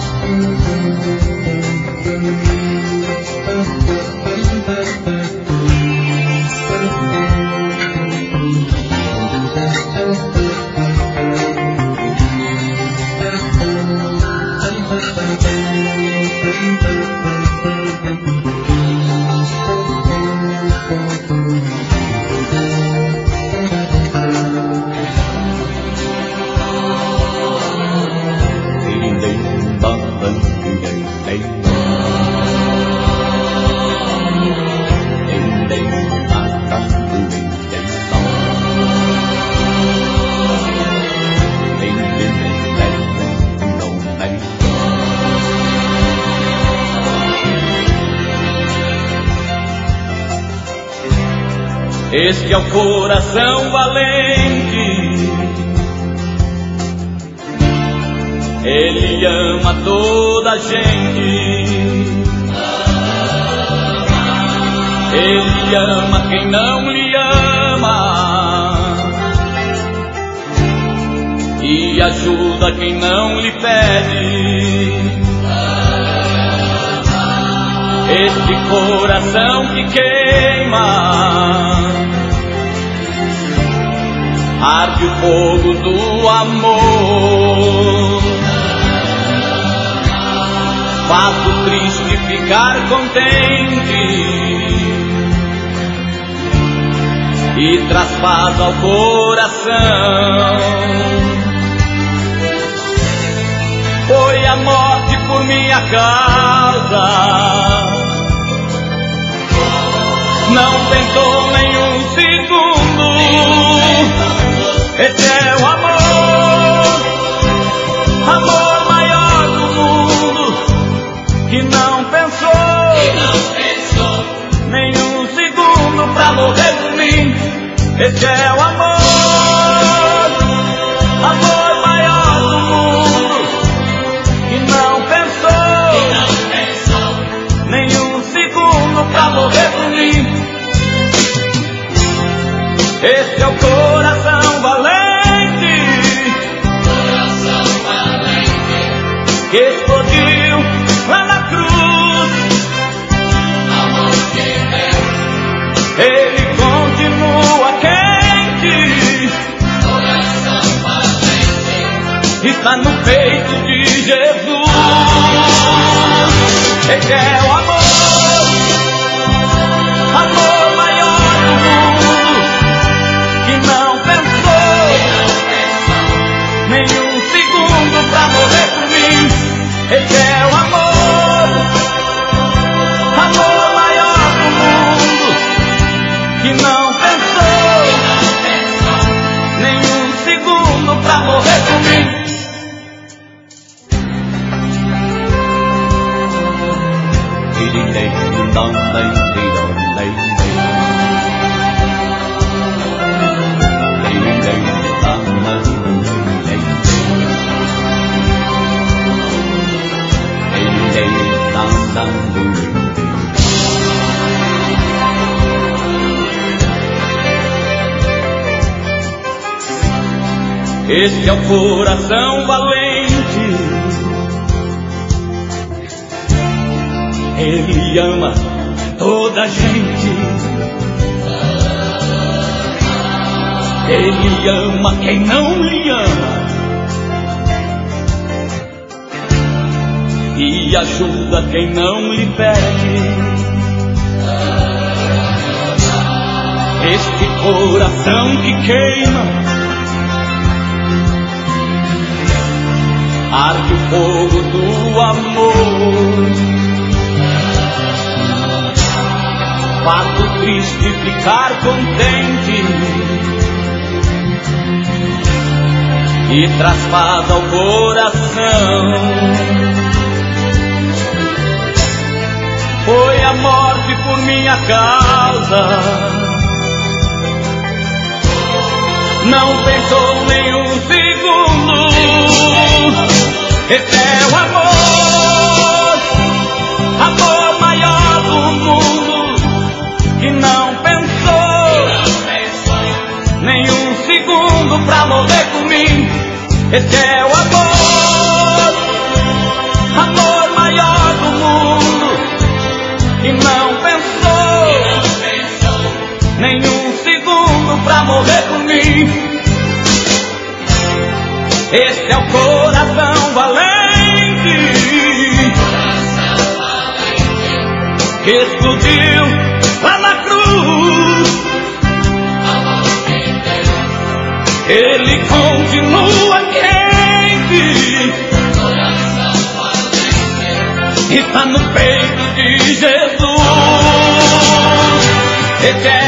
Este é o coração valente, ele ama toda a gente, ele ama quem não lhe ama e ajuda quem não lhe pede. Este coração que queima, arde o fogo do amor, faz o triste ficar contente e traz paz ao coração. Foi a morte por minha causa, não pensou nenhum segundo. Esse é o amor, amor maior do mundo, que não pensou nenhum segundo pra morrer por mim. Esse é o amor, amor maior do mundo, que não pensou nenhum segundo pra morrer por mim. Esse é o coração valente, que explodiu lá na cruz. Amor de Deus, ele continua quente. Coração valente, está no peito de Jesus. Esse é o amor, amor maior do mundo, que não pensou nenhum segundo pra morrer por mim. Esse é o amor, amor maior do mundo, que não pensou nenhum segundo pra morrer por mim. Este é o coração valente, ele ama toda a gente, ele ama quem não lhe ama e ajuda quem não lhe pede. Este coração que queima, arde o fogo do amor, faz o triste ficar contente e traz paz ao coração. Foi a morte por minha causa, não pensou nenhum segundo. Esse é o amor, amor maior do mundo, que não pensou nenhum segundo pra morrer por mim. Esse é o amor, Este é o coração valente que explodiu lá na cruz. Ele continua quente, está no peito de Jesus. Esse é